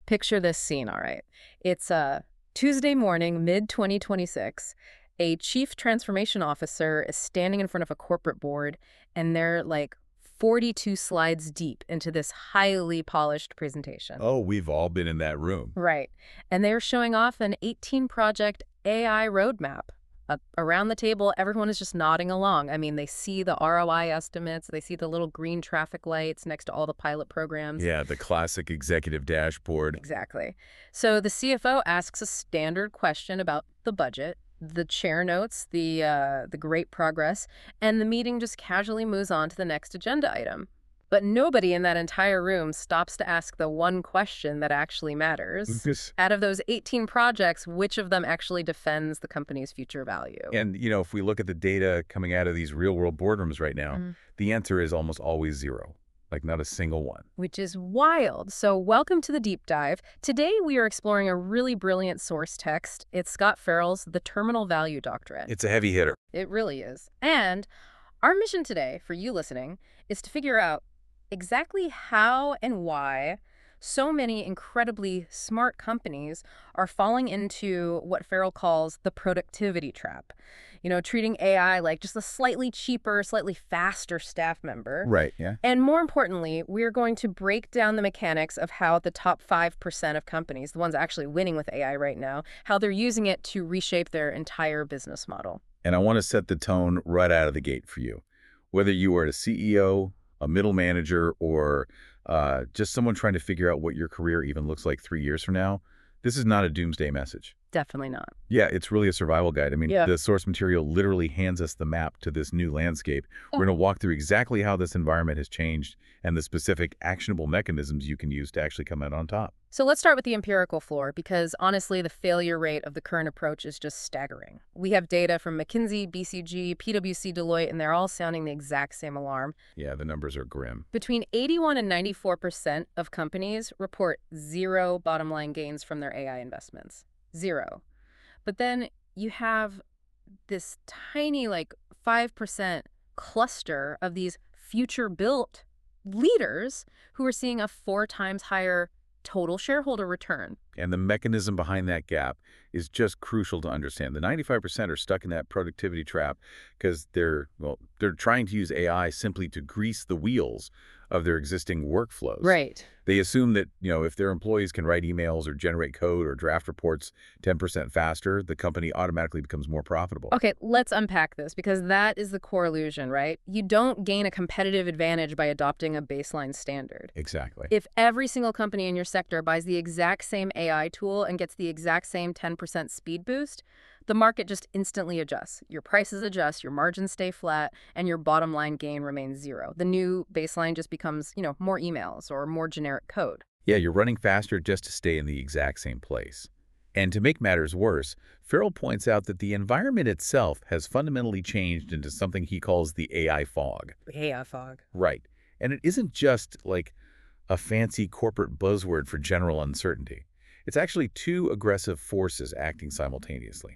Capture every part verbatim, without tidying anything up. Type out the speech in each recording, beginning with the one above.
Picture this scene, all right. It's a Tuesday morning, mid twenty twenty-six. A chief transformation officer is standing in front of a corporate board, and they're like forty-two slides deep into this highly polished presentation. Oh, we've all been in that room. Right. And they're showing off an eighteen-project A I roadmap. Uh, around the table, everyone is just nodding along. I mean, they see the R O I estimates. They see the little green traffic lights next to all the pilot programs. Yeah, the classic executive dashboard. Exactly. So the C F O asks a standard question about the budget. The chair notes the uh, the great progress, and the meeting just casually moves on to the next agenda item. But nobody in that entire room stops to ask the one question that actually matters. Out of those eighteen projects, which of them actually defends the company's future value? And, you know, if we look at the data coming out of these real-world boardrooms right now, mm. the answer is almost always zero. Like, not a single one. Which is wild. So welcome to the deep dive. Today, we are exploring a really brilliant source text. It's Scott Farrell's The Terminal Value Doctrine. It's a heavy hitter. It really is. And our mission today, for you listening, is to figure out exactly how and why so many incredibly smart companies are falling into what Farrell calls the productivity trap. You know, treating A I like just a slightly cheaper, slightly faster staff member. Right, yeah. And more importantly, we're going to break down the mechanics of how the top five percent of companies, the ones actually winning with A I right now, how they're using it to reshape their entire business model. And I want to set the tone right out of the gate for you. Whether you are a C E O, a middle manager, or uh, just someone trying to figure out what your career even looks like three years from now, this is not a doomsday message. Definitely not. Yeah, it's really a survival guide. I mean, yeah. the source material literally hands us the map to this new landscape. Oh. We're going to walk through exactly how this environment has changed and the specific actionable mechanisms you can use to actually come out on top. So let's start with the empirical floor, because honestly, the failure rate of the current approach is just staggering. We have data from McKinsey, B C G, PwC, Deloitte, and they're all sounding the exact same alarm. Yeah, the numbers are grim. Between eighty-one and ninety-four percent of companies report zero bottom line gains from their A I investments. Zero. But then you have this tiny, like, five percent cluster of these future-built leaders who are seeing a four times higher total shareholder return. And the mechanism behind that gap is just crucial to understand. The ninety-five percent are stuck in that productivity trap because they're, well, they're trying to use A I simply to grease the wheels of their existing workflows. Right. They assume that, you know, if their employees can write emails or generate code or draft reports ten percent faster, the company automatically becomes more profitable. Okay, let's unpack this, because that is the core illusion, right? You don't gain a competitive advantage by adopting a baseline standard. Exactly. If every single company in your sector buys the exact same A I tool and gets the exact same ten percent speed boost, the market just instantly adjusts. Your prices adjust, your margins stay flat, and your bottom line gain remains zero. The new baseline just becomes, you know, more emails or more generic code. Yeah, you're running faster just to stay in the exact same place. And to make matters worse, Farrell points out that the environment itself has fundamentally changed into something he calls the A I fog. A I fog. Right. And it isn't just like a fancy corporate buzzword for general uncertainty. It's actually two aggressive forces acting simultaneously.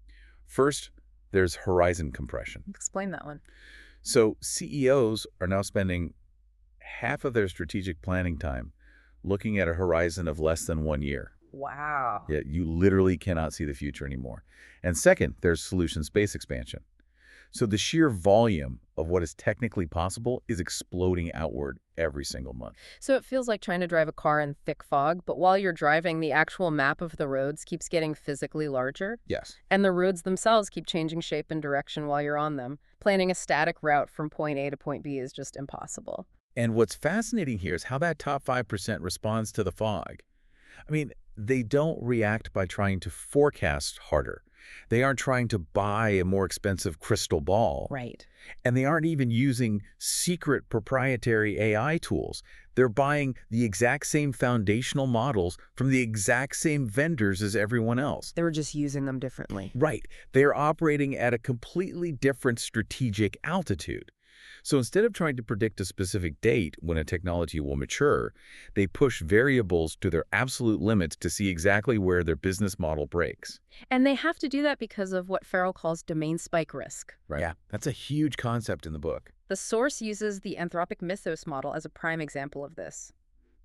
First, there's horizon compression. Explain that one. So C E Os are now spending half of their strategic planning time looking at a horizon of less than one year. Wow. Yeah, you literally cannot see the future anymore. And second, there's solution space expansion. So the sheer volume of what is technically possible is exploding outward every single month. So it feels like trying to drive a car in thick fog, but while you're driving, the actual map of the roads keeps getting physically larger. Yes. And the roads themselves keep changing shape and direction while you're on them. Planning a static route from point A to point B is just impossible. And what's fascinating here is how that top five percent responds to the fog. I mean, they don't react by trying to forecast harder. They aren't trying to buy a more expensive crystal ball. Right. And they aren't even using secret proprietary A I tools. They're buying the exact same foundational models from the exact same vendors as everyone else. They were just using them differently. Right. They're operating at a completely different strategic altitude. So instead of trying to predict a specific date when a technology will mature, they push variables to their absolute limits to see exactly where their business model breaks. And they have to do that because of what Farrell calls domain spike risk. Right. Yeah, that's a huge concept in the book. The source uses the Anthropic Mythos model as a prime example of this.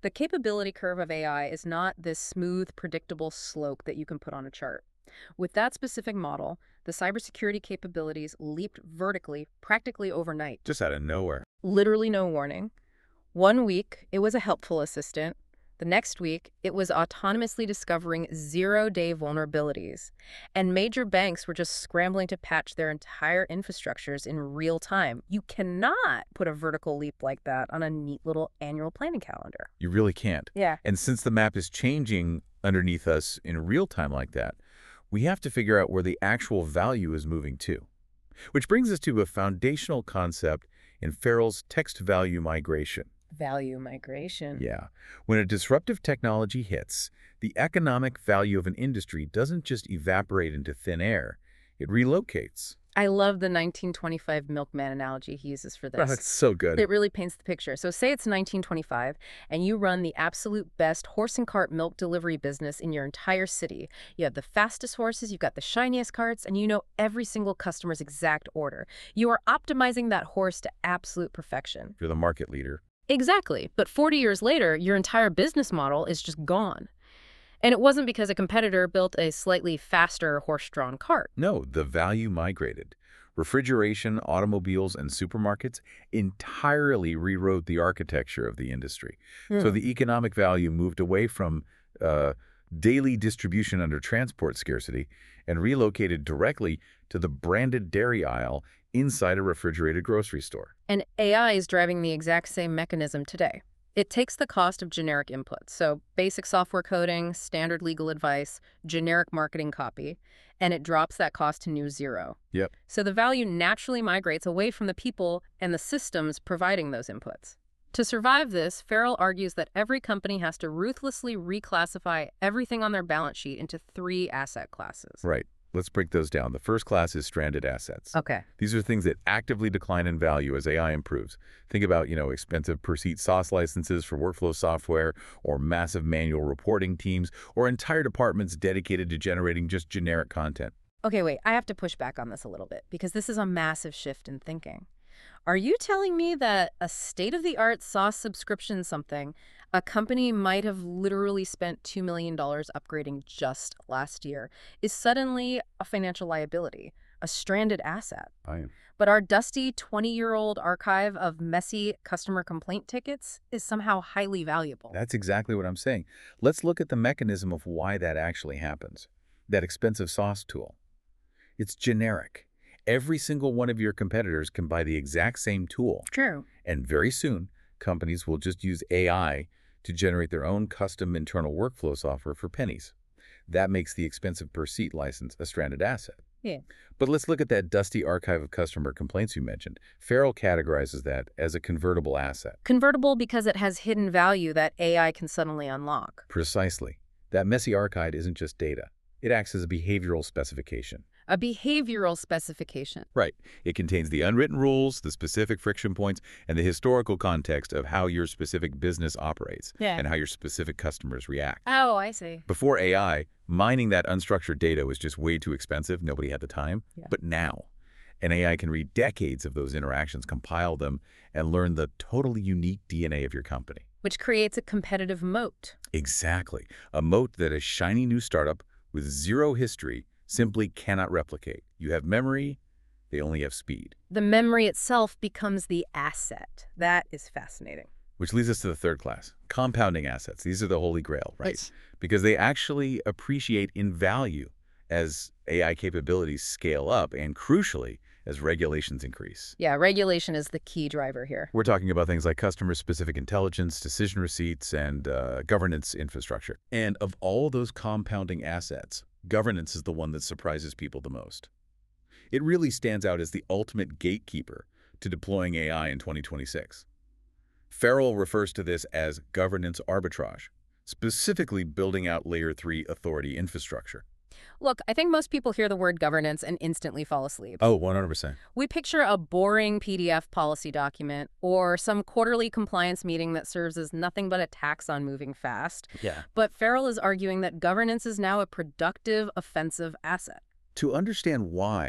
The capability curve of A I is not this smooth, predictable slope that you can put on a chart. With that specific model, the cybersecurity capabilities leaped vertically practically overnight. Just out of nowhere. Literally no warning. One week, it was a helpful assistant. The next week, it was autonomously discovering zero-day vulnerabilities. And major banks were just scrambling to patch their entire infrastructures in real time. You cannot put a vertical leap like that on a neat little annual planning calendar. You really can't. Yeah. And since the map is changing underneath us in real time like that, we have to figure out where the actual value is moving to. Which brings us to a foundational concept in Farrell's text value migration. Value migration. Yeah. When a disruptive technology hits, the economic value of an industry doesn't just evaporate into thin air. It relocates. I love the nineteen twenty-five milkman analogy he uses for this. Oh, it's so good. It really paints the picture. So say it's nineteen twenty-five, and you run the absolute best horse and cart milk delivery business in your entire city. You have the fastest horses, you've got the shiniest carts, and you know every single customer's exact order. You are optimizing that horse to absolute perfection. You're the market leader. Exactly. But forty years later, your entire business model is just gone. And it wasn't because a competitor built a slightly faster horse-drawn cart. No, the value migrated. Refrigeration, automobiles, and supermarkets entirely rewrote the architecture of the industry. Hmm. So the economic value moved away from uh, daily distribution under transport scarcity and relocated directly to the branded dairy aisle inside a refrigerated grocery store. And A I is driving the exact same mechanism today. It takes the cost of generic inputs, so basic software coding, standard legal advice, generic marketing copy, and it drops that cost to near zero. Yep. So the value naturally migrates away from the people and the systems providing those inputs. To survive this, Farrell argues that every company has to ruthlessly reclassify everything on their balance sheet into three asset classes. Right. Let's break those down. The first class is stranded assets. Okay. These are things that actively decline in value as A I improves. Think about, you know, expensive per-seat SaaS licenses for workflow software, or massive manual reporting teams, or entire departments dedicated to generating just generic content. Okay, wait, I have to push back on this a little bit because this is a massive shift in thinking. Are you telling me that a state-of-the-art SaaS subscription something, a company might have literally spent two million dollars upgrading just last year, is suddenly a financial liability, a stranded asset? I am. But our dusty twenty-year-old archive of messy customer complaint tickets is somehow highly valuable. That's exactly what I'm saying. Let's look at the mechanism of why that actually happens. That expensive SaaS tool. It's generic. Every single one of your competitors can buy the exact same tool. True. And very soon, companies will just use A I to generate their own custom internal workflow software for pennies. That makes the expensive per-seat license a stranded asset. Yeah. But let's look at that dusty archive of customer complaints you mentioned. Farrell categorizes that as a convertible asset. Convertible because it has hidden value that A I can suddenly unlock. Precisely. That messy archive isn't just data. It acts as a behavioral specification. A behavioral specification. Right. It contains the unwritten rules, the specific friction points, and the historical context of how your specific business operates Yeah. and how your specific customers react. Oh, I see. Before A I, mining that unstructured data was just way too expensive. Nobody had the time. Yeah. But now, an A I can read decades of those interactions, compile them, and learn the totally unique D N A of your company. Which creates a competitive moat. Exactly. A moat that a shiny new startup with zero history simply cannot replicate. You have memory, they only have speed. The memory itself becomes the asset. That is fascinating. Which leads us to the third class, compounding assets. These are the holy grail, right? Which- Because they actually appreciate in value as A I capabilities scale up and, crucially, as regulations increase. Yeah, regulation is the key driver here. We're talking about things like customer-specific intelligence, decision receipts, and uh, governance infrastructure. And of all those compounding assets, governance is the one that surprises people the most. It really stands out as the ultimate gatekeeper to deploying A I in twenty twenty-six. Farrell refers to this as governance arbitrage, specifically building out Layer three authority infrastructure. Look, I think most people hear the word governance and instantly fall asleep. Oh, one hundred percent. We picture a boring P D F policy document or some quarterly compliance meeting that serves as nothing but a tax on moving fast. Yeah. But Farrell is arguing that governance is now a productive, offensive asset. To understand why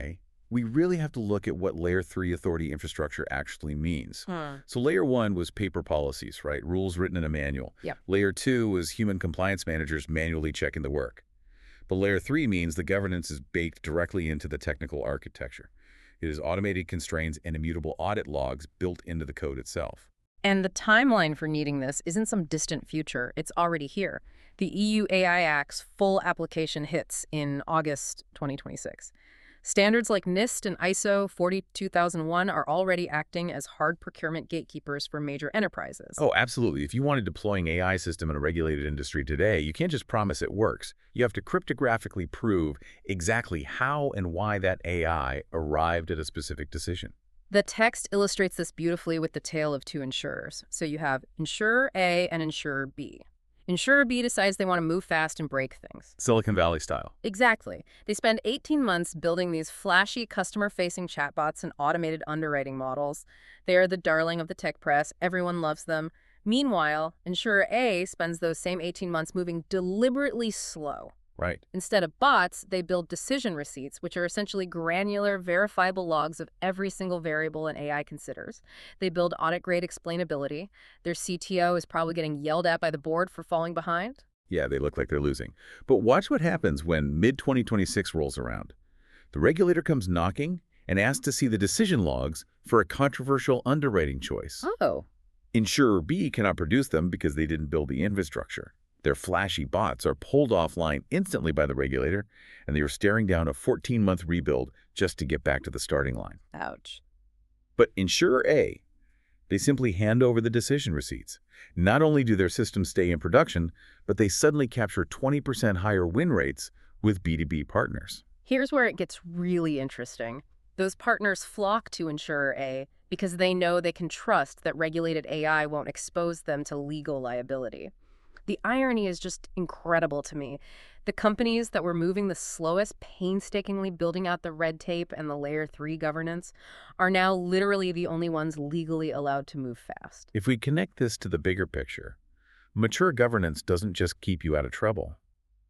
We really have to look at what Layer three authority infrastructure actually means. Hmm. So Layer one was paper policies, right? Rules written in a manual. Yep. Layer two was human compliance managers manually checking the work. But Layer three means the governance is baked directly into the technical architecture. It is automated constraints and immutable audit logs built into the code itself. And the timeline for needing this isn't some distant future. It's already here. The E U A I Act's full application hits in August twenty twenty-six. Standards like NIST and I S O forty-two thousand one are already acting as hard procurement gatekeepers for major enterprises. Oh, absolutely. If you want a deploying A I system in a regulated industry today, you can't just promise it works. You have to cryptographically prove exactly how and why that A I arrived at a specific decision. The text illustrates this beautifully with the tale of two insurers. So you have Insurer A and Insurer B. Insurer B decides they want to move fast and break things. Silicon Valley style. Exactly. They spend eighteen months building these flashy customer-facing chatbots and automated underwriting models. They are the darling of the tech press. Everyone loves them. Meanwhile, Insurer A spends those same eighteen months moving deliberately slow. Right. Instead of bots, they build decision receipts, which are essentially granular, verifiable logs of every single variable an A I considers. They build audit-grade explainability. Their C T O is probably getting yelled at by the board for falling behind. Yeah, they look like they're losing. But watch what happens when mid twenty twenty-six rolls around. The regulator comes knocking and asks to see the decision logs for a controversial underwriting choice. Oh. Insurer B cannot produce them because they didn't build the infrastructure. Their flashy bots are pulled offline instantly by the regulator, and they are staring down a fourteen-month rebuild just to get back to the starting line. Ouch. But Insurer A, they simply hand over the decision receipts. Not only do their systems stay in production, but they suddenly capture twenty percent higher win rates with B two B partners. Here's where it gets really interesting. Those partners flock to Insurer A because they know they can trust that regulated A I won't expose them to legal liability. The irony is just incredible to me. The companies that were moving the slowest, painstakingly building out the red tape and the Layer three governance, are now literally the only ones legally allowed to move fast. If we connect this to the bigger picture, mature governance doesn't just keep you out of trouble.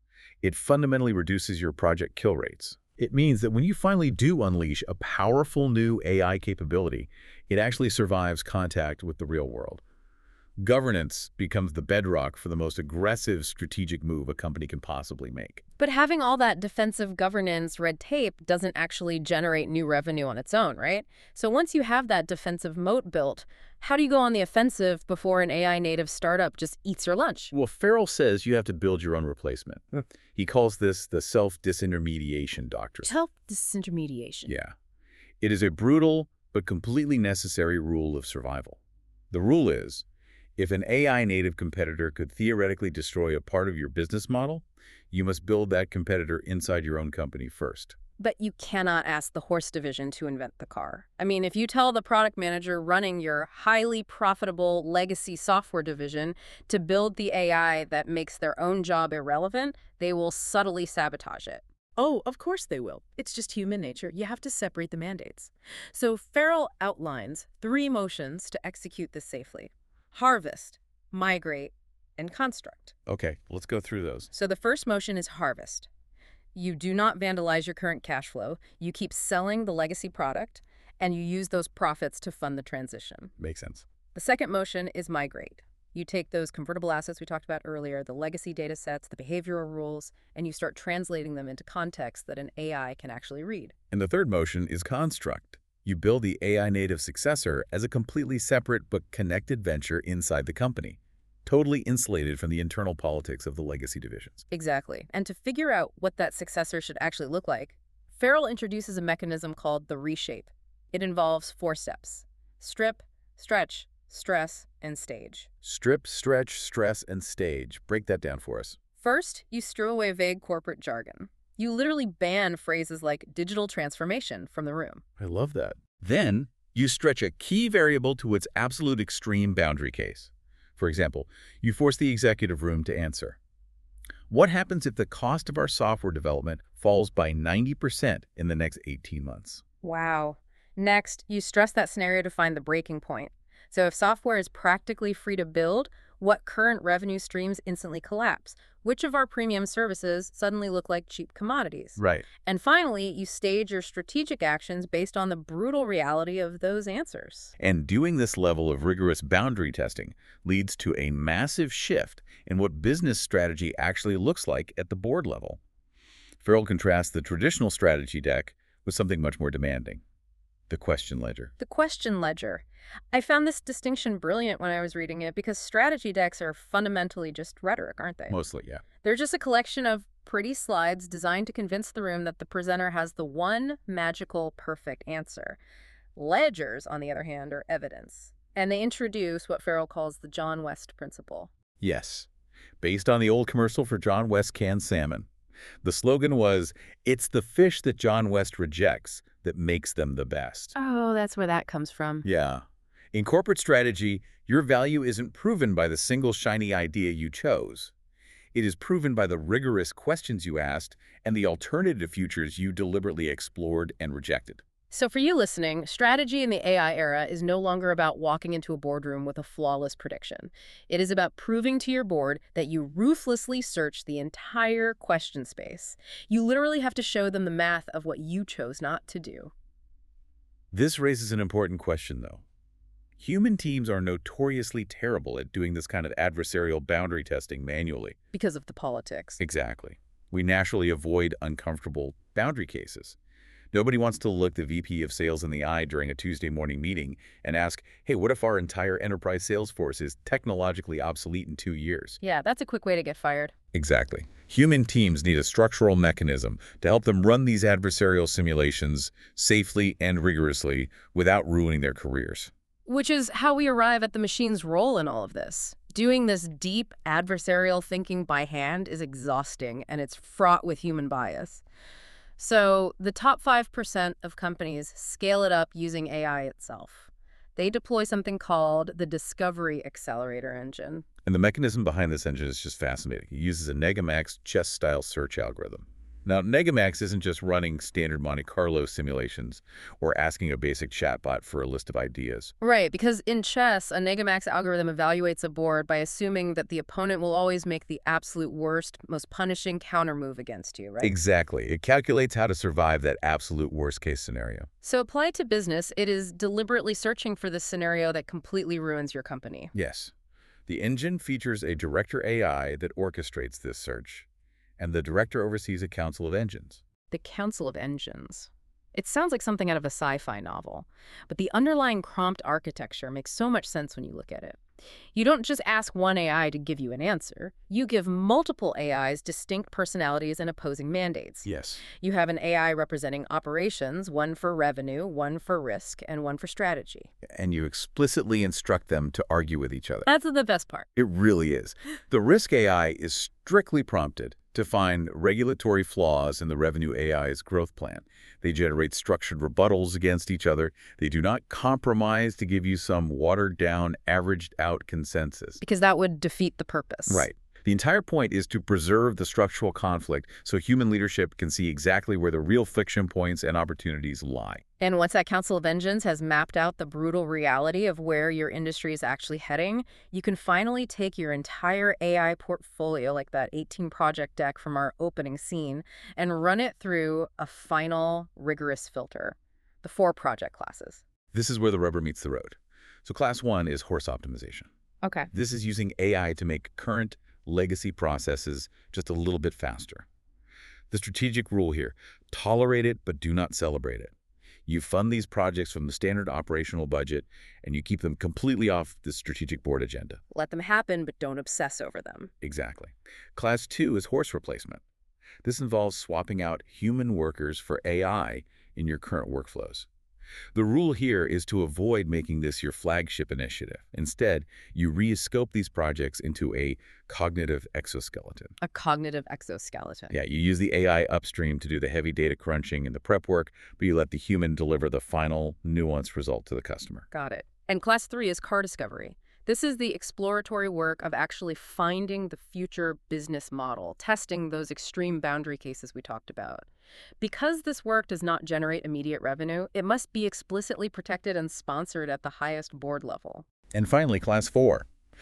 It fundamentally reduces your project kill rates. It means that when you finally do unleash a powerful new A I capability, it actually survives contact with the real world. Governance becomes the bedrock for the most aggressive strategic move a company can possibly make. But having all that defensive governance red tape doesn't actually generate new revenue on its own, right? So once you have that defensive moat built, how do you go on the offensive before an A I native startup just eats your lunch? Well, Farrell says you have to build your own replacement. He calls this the self-disintermediation doctrine. Self-disintermediation. Yeah. It is a brutal but completely necessary rule of survival. The rule is, if an A I native competitor could theoretically destroy a part of your business model, you must build that competitor inside your own company first. But you cannot ask the horse division to invent the car. I mean, if you tell the product manager running your highly profitable legacy software division to build the A I that makes their own job irrelevant, they will subtly sabotage it. Oh, of course they will. It's just human nature. You have to separate the mandates. So Farrell outlines three motions to execute this safely: harvest, migrate, and construct. Okay, let's go through those. So the first motion is harvest. You do not vandalize your current cash flow. You keep selling the legacy product, and you use those profits to fund the transition. Makes sense. The second motion is migrate. You take those convertible assets we talked about earlier, the legacy data sets, the behavioral rules, and you start translating them into context that an A I can actually read. And the third motion is construct. You build the A I native successor as a completely separate but connected venture inside the company, totally insulated from the internal politics of the legacy divisions. Exactly. And to figure out what that successor should actually look like, Farrell introduces a mechanism called the reshape. It involves four steps: strip, stretch, stress, and stage. Strip, stretch, stress, and stage. Break that down for us. First, you strew away vague corporate jargon. You literally ban phrases like digital transformation from the room. I love that. Then, you stretch a key variable to its absolute extreme boundary case. For example, you force the executive room to answer, what happens if the cost of our software development falls by ninety percent in the next eighteen months? Wow. Next, you stress that scenario to find the breaking point. So if software is practically free to build, What current revenue streams instantly collapse? Which of our premium services suddenly look like cheap commodities? Right. And finally, you stage your strategic actions based on the brutal reality of those answers. And doing this level of rigorous boundary testing leads to a massive shift in what business strategy actually looks like at the board level. Farrell contrasts the traditional strategy deck with something much more demanding, the question ledger. The question ledger. I found this distinction brilliant when I was reading it because strategy decks are fundamentally just rhetoric, aren't they? Mostly, yeah. They're just a collection of pretty slides designed to convince the room that the presenter has the one magical perfect answer. Ledgers, on the other hand, are evidence. And they introduce what Farrell calls the John West principle. Yes. Based on the old commercial for John West canned salmon. The slogan was, "It's the fish that John West rejects that makes them the best." Oh, that's where that comes from. Yeah. In corporate strategy, your value isn't proven by the single shiny idea you chose. It is proven by the rigorous questions you asked and the alternative futures you deliberately explored and rejected. So for you listening, strategy in the A I era is no longer about walking into a boardroom with a flawless prediction. It is about proving to your board that you ruthlessly search the entire question space. You literally have to show them the math of what you chose not to do. This raises an important question, though. Human teams are notoriously terrible at doing this kind of adversarial boundary testing manually. Because of the politics. Exactly. We naturally avoid uncomfortable boundary cases. Nobody wants to look the V P of sales in the eye during a Tuesday morning meeting and ask, hey, what if our entire enterprise sales force is technologically obsolete in two years? Yeah, that's a quick way to get fired. Exactly. Human teams need a structural mechanism to help them run these adversarial simulations safely and rigorously without ruining their careers. Which is how we arrive at the machine's role in all of this. Doing this deep adversarial thinking by hand is exhausting, and it's fraught with human bias. So the top five percent of companies scale it up using A I itself. They deploy something called the Discovery Accelerator Engine. And the mechanism behind this engine is just fascinating. It uses a Negamax chess-style search algorithm. Now, Negamax isn't just running standard Monte Carlo simulations or asking a basic chatbot for a list of ideas. Right, because in chess, a Negamax algorithm evaluates a board by assuming that the opponent will always make the absolute worst, most punishing countermove against you, right? Exactly. It calculates how to survive that absolute worst-case scenario. So applied to business, it is deliberately searching for the scenario that completely ruins your company. Yes. The engine features a director A I that orchestrates this search, and the director oversees a council of engines. The Council of Engines. It sounds like something out of a sci-fi novel, but the underlying prompt architecture makes so much sense when you look at it. You don't just ask one A I to give you an answer. You give multiple A Is distinct personalities and opposing mandates. Yes. You have an A I representing operations, one for revenue, one for risk, and one for strategy. And you explicitly instruct them to argue with each other. That's the best part. It really is. The risk A I is strictly prompted to find regulatory flaws in the revenue A I's growth plan. They generate structured rebuttals against each other. They do not compromise to give you some watered-down, averaged-out consensus. Because that would defeat the purpose. Right. The entire point is to preserve the structural conflict so human leadership can see exactly where the real friction points and opportunities lie. And once that Council of Engines has mapped out the brutal reality of where your industry is actually heading, you can finally take your entire A I portfolio, like that eighteen project deck from our opening scene, and run it through a final rigorous filter, the four project classes. This is where the rubber meets the road. So class one is horse optimization. Okay. This is using A I to make current legacy processes just a little bit faster. The strategic rule here, tolerate it but do not celebrate it. You fund these projects from the standard operational budget and you keep them completely off the strategic board agenda. Let them happen, but don't obsess over them. Exactly. Class two is horse replacement. This involves swapping out human workers for A I in your current workflows. The rule here is to avoid making this your flagship initiative. Instead, you re-scope these projects into a cognitive exoskeleton. A cognitive exoskeleton. Yeah, you use the A I upstream to do the heavy data crunching and the prep work, but you let the human deliver the final, nuanced result to the customer. Got it. And class three is car discovery. This is the exploratory work of actually finding the future business model, testing those extreme boundary cases we talked about. Because this work does not generate immediate revenue, it must be explicitly protected and sponsored at the highest board level. And finally, class four,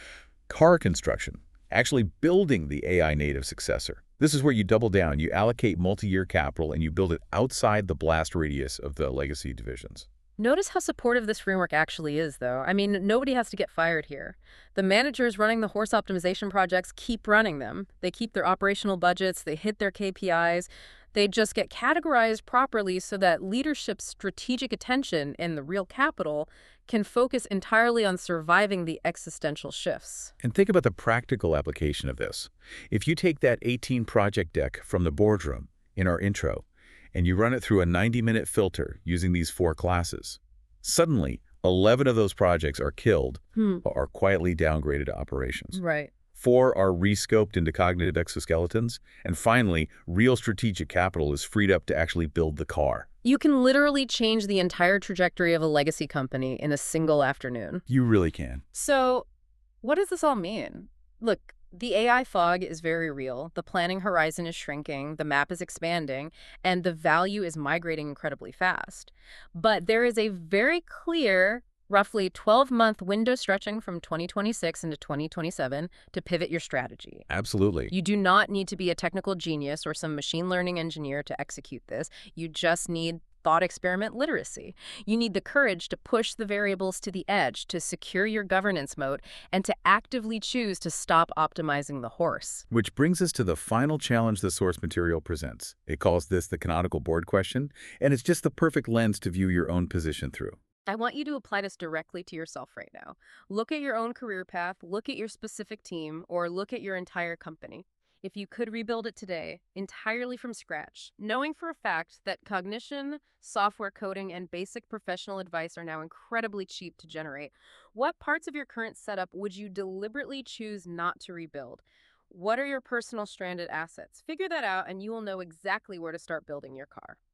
Car construction, actually building the A I native successor. This is where you double down, you allocate multi-year capital, and you build it outside the blast radius of the legacy divisions. Notice how supportive this framework actually is, though. I mean, nobody has to get fired here. The managers running the horse optimization projects keep running them. They keep their operational budgets, they hit their K P Is. They just get categorized properly so that leadership's strategic attention and the real capital can focus entirely on surviving the existential shifts. And think about the practical application of this. If you take that eighteen project deck from the boardroom in our intro, and you run it through a ninety minute filter using these four classes, suddenly eleven of those projects are killed Hmm. or are quietly downgraded to operations. Right. Four are rescoped into cognitive exoskeletons, and finally, real strategic capital is freed up to actually build the car. You can literally change the entire trajectory of a legacy company in a single afternoon. You really can. So, what does this all mean? Look, the A I fog is very real. The planning horizon is shrinking, the map is expanding, and the value is migrating incredibly fast. But there is a very clear, roughly twelve-month window stretching from twenty twenty-six into twenty twenty-seven to pivot your strategy. Absolutely. You do not need to be a technical genius or some machine learning engineer to execute this. You just need thought experiment literacy. You need the courage to push the variables to the edge, to secure your governance moat, and to actively choose to stop optimizing the horse. Which brings us to the final challenge the source material presents. It calls this the canonical board question, and it's just the perfect lens to view your own position through. I want you to apply this directly to yourself right now. Look at your own career path, look at your specific team, or look at your entire company. If you could rebuild it today, entirely from scratch, knowing for a fact that cognition, software coding, and basic professional advice are now incredibly cheap to generate, what parts of your current setup would you deliberately choose not to rebuild? What are your personal stranded assets? Figure that out and you will know exactly where to start building your car.